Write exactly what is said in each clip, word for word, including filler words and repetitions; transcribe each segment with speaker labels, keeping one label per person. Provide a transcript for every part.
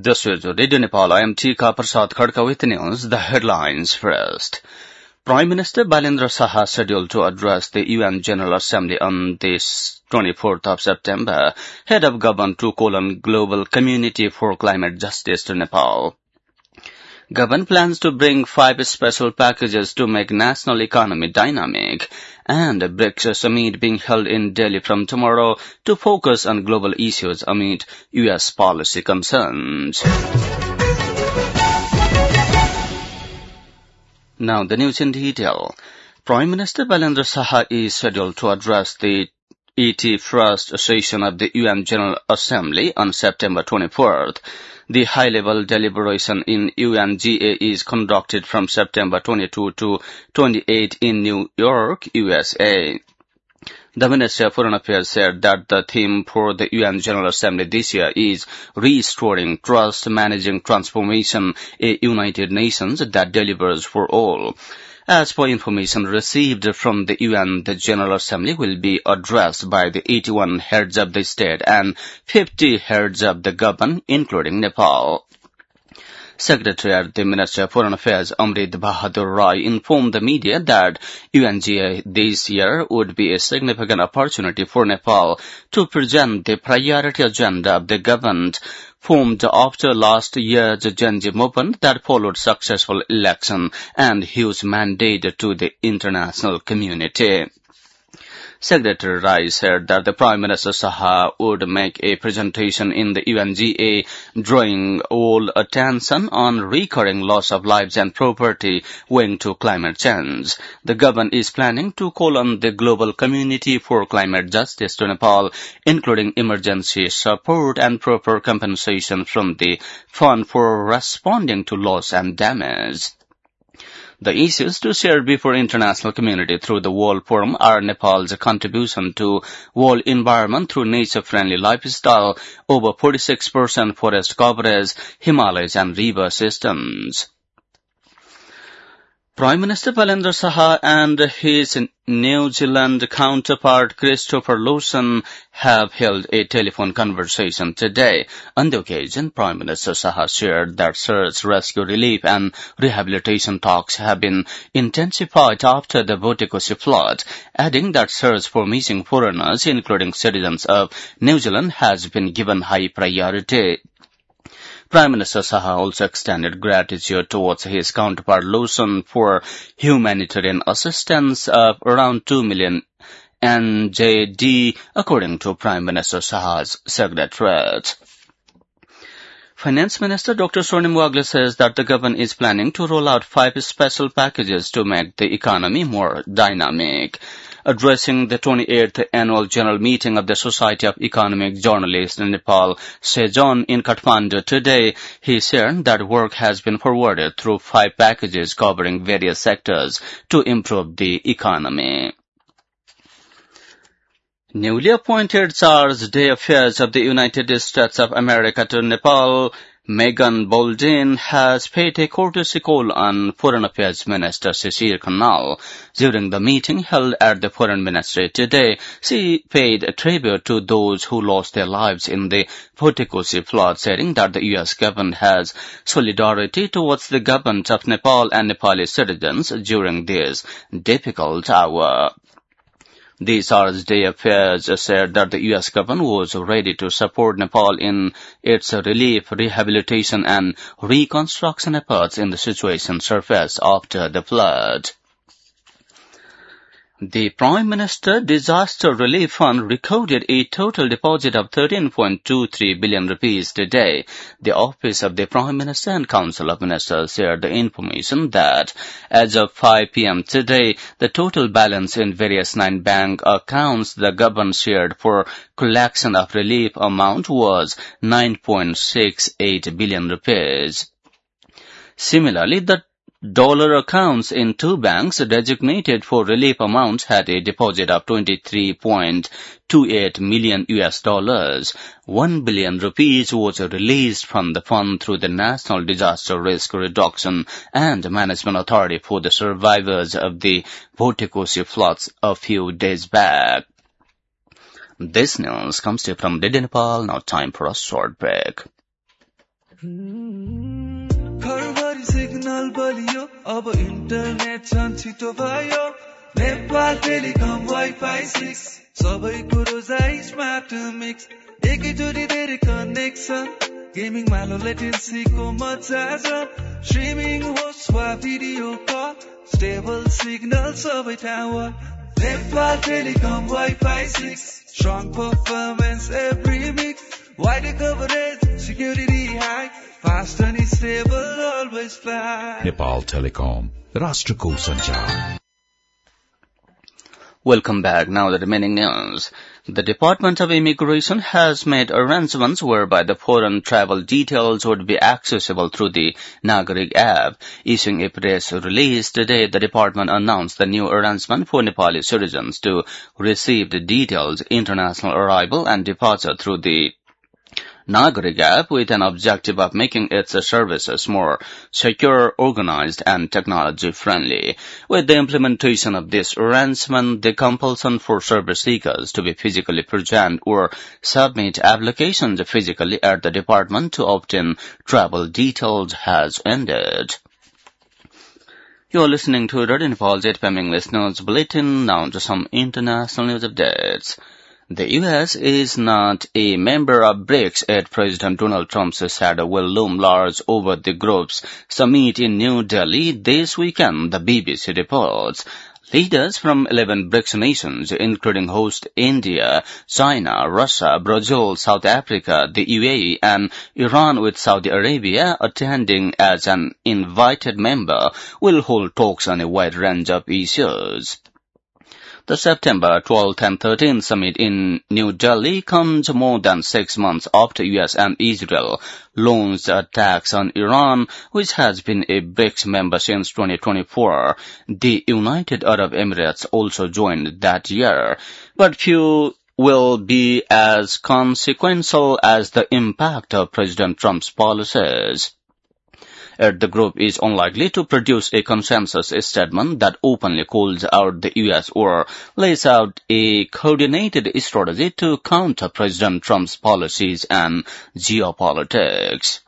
Speaker 1: This is Radio Nepal. I am Tika Prasad Khadka with news. The headlines first. Prime Minister Balendra Saha scheduled to address the U N General Assembly on this twenty-fourth of September. Head of Government to call on global community for climate justice to Nepal. Government plans to bring five special packages to make national economy dynamic, and a BRICS summit being held in Delhi from tomorrow to focus on global issues amid U S policy concerns. Now the news in detail. Prime Minister Balendra Saha is scheduled to address the eighty-first session of the U N General Assembly on September twenty-fourth. The high-level deliberation in U N G A is conducted from September twenty-second to twenty-eighth in New York, U S A. The Ministry of Foreign Affairs said that the theme for the U N General Assembly this year is Restoring Trust, Managing Transformation, a United Nations that delivers for all. As per information received from the U N, the General Assembly will be addressed by the eighty-one heads of the state and fifty heads of the government, including Nepal. Secretary at the Ministry of Foreign Affairs, Amrit Bahadur Rai, informed the media that U N G A this year would be a significant opportunity for Nepal to present the priority agenda of the government formed after last year's Genji movement that followed successful election and huge mandate to the international community. Secretary Rai said that the Prime Minister Saha would make a presentation in the U N G A drawing all attention on recurring loss of lives and property owing to climate change. The government is planning to call on the global community for climate justice to Nepal, including emergency support and proper compensation from the fund for responding to loss and damage. The issues to share before international community through the World Forum are Nepal's contribution to world environment through nature-friendly lifestyle, over forty-six percent forest coverage, Himalayas and river systems. Prime Minister Balendra Saha and his New Zealand counterpart Christopher Luxon have held a telephone conversation today. On the occasion, Prime Minister Saha shared that search, rescue, relief and rehabilitation talks have been intensified after the Votekosi flood, adding that search for missing foreigners, including citizens of New Zealand, has been given high priority. Prime Minister Saha also extended gratitude towards his counterpart Luxon for humanitarian assistance of around two million N J D, according to Prime Minister Saha's Secretariat. Finance Minister Doctor Swarnim Wagle says that the government is planning to roll out five special packages to make the economy more dynamic. Addressing the twenty-eighth Annual General Meeting of the Society of Economic Journalists in Nepal, Sejon, in Kathmandu today, he said that work has been forwarded through five packages covering various sectors to improve the economy. Newly appointed Charge d'Affaires of the United States of America to Nepal, Megan Boldin, has paid a courtesy call on Foreign Affairs Minister Shishir Khanal. During the meeting held at the Foreign Ministry today, she paid a tribute to those who lost their lives in the Votekosi flood, saying that the U S government has solidarity towards the government of Nepal and Nepali citizens during this difficult hour. The Charge d'Affaires said that the U S government was ready to support Nepal in its relief, rehabilitation and reconstruction efforts in the situation surfaced after the flood. The Prime Minister Disaster Relief Fund recorded a total deposit of thirteen point two three billion rupees today. The Office of the Prime Minister and Council of Ministers shared the information that as of five p m today, the total balance in various nine bank accounts the government shared for collection of relief amount was nine point six eight billion rupees. Similarly, the dollar accounts in two banks designated for relief amounts had a deposit of twenty-three point two eight million U S dollars. One billion rupees was released from the fund through the National Disaster Risk Reduction and Management Authority for the survivors of the Votekosi floods a few days back. This news comes to you from Radio Nepal. Now time for a short break.
Speaker 2: घरभरि signal बलियो अब internet झन् छिटो भयो Nepal telecom wifi six सबै कुरो जाइ smart mix एकैचोटि धेरै कनेक्सन गेमिङ मालो लेटेन्सीको मजा छ स्ट्रिमिङ होस् वा भिडियो कल स्टेबल सिग्नल सबै ठाउँ Nepal telecom wifi six strong performance every mix wide coverage security high fast and stable, always fly.
Speaker 3: Nepal Telecom, Rashtrako Sanchar.
Speaker 1: Welcome back. Now the remaining news. The Department of Immigration has made arrangements whereby the foreign travel details would be accessible through the Nagarik app. Issuing a press release today, the department announced the new arrangement for Nepali citizens to receive the details, international arrival and departure through the Nagarik app with an objective of making its services more secure, organized and technology-friendly. With the implementation of this arrangement, the compulsion for service seekers to be physically present or submit applications physically at the department to obtain travel details has ended. You are listening to the Nepal Jet P M English News Bulletin. Now to some international news updates. The U S is not a member of BRICS, yet President Donald Trump's shadow will loom large over the group's summit in New Delhi this weekend, the B B C reports. Leaders from eleven BRICS nations, including host India, China, Russia, Brazil, South Africa, the U A E, and Iran with Saudi Arabia attending as an invited member, will hold talks on a wide range of issues. The September twelfth and thirteenth summit in New Delhi comes more than six months after U S and Israel launched attacks on Iran, which has been a BRICS member since twenty twenty-four. The United Arab Emirates also joined that year, but few will be as consequential as the impact of President Trump's policies. Yet the group is unlikely to produce a consensus statement that openly calls out the U S or lays out a coordinated strategy to counter President Trump's policies and geopolitics.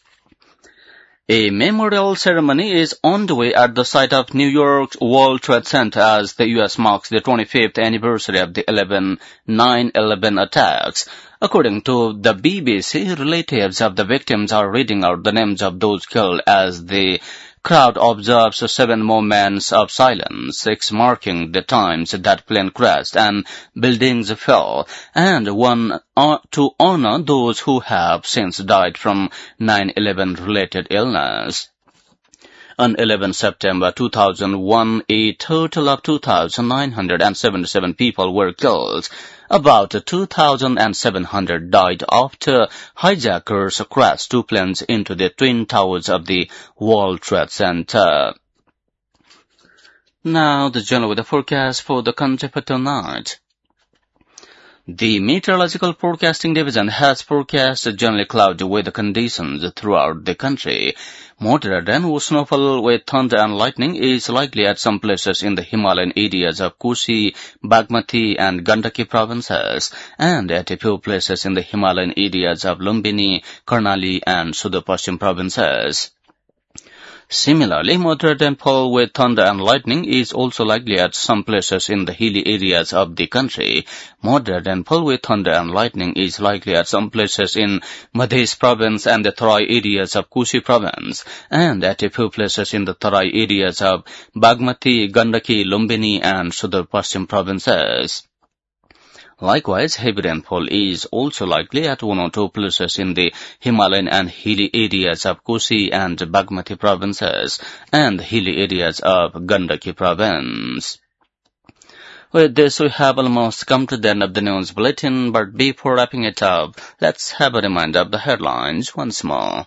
Speaker 1: A memorial ceremony is on the way at the site of New York's World Trade Center as the U S marks the twenty-fifth anniversary of the nine eleven attacks. According to the B B C, relatives of the victims are reading out the names of those killed as the crowd observes seven moments of silence, six marking the times that plane crashed and buildings fell, and one uh, to honor those who have since died from nine eleven related illness. On eleventh September two thousand one, a total of two thousand nine hundred seventy-seven people were killed. About two thousand seven hundred died after hijackers crashed two planes into the twin towers of the World Trade Center. Now the general weather forecast for the country for tonight. The Meteorological Forecasting Division has forecast generally cloudy weather conditions throughout the country. Moderate and snowfall with thunder and lightning is likely at some places in the Himalayan areas of Kushi, Bagmati and Gandaki provinces, and at a few places in the Himalayan areas of Lumbini, Karnali and Sudar-Paschim provinces. Similarly, moderate rainfall with thunder and lightning is also likely at some places in the hilly areas of the country. Moderate rainfall with thunder and lightning is likely at some places in Madhya province and the Tarai areas of Kushi province, and at a few places in the Tarai areas of Bagmati, Gandaki, Lumbini and Sudar-Paschim provinces. Likewise, heavy rainfall is also likely at one or two places in the Himalayan and hilly areas of Kushi and Bagmati provinces and hilly areas of Gandaki province. With this, we have almost come to the end of the news bulletin, but before wrapping it up, let's have a reminder of the headlines once more.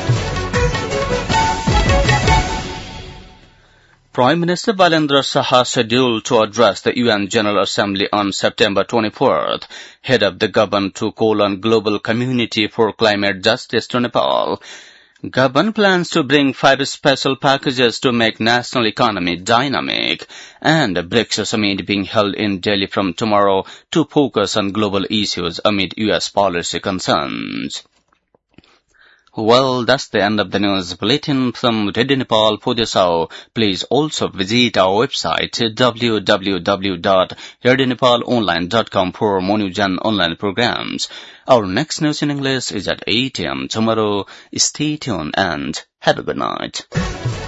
Speaker 1: Prime Minister Balendra Saha scheduled to address the U N General Assembly on September twenty-fourth, head of the government to call on global community for climate justice to Nepal. Government plans to bring five special packages to make national economy dynamic, and BRICS summit being held in Delhi from tomorrow to focus on global issues amid U S policy concerns. Well, that's the end of the news bulletin from Radio Nepal for this hour. Please also visit our website w w w dot radio nepal online dot com for more news and online programs. Our next news in English is at eight a m tomorrow. Stay tuned and have a good night.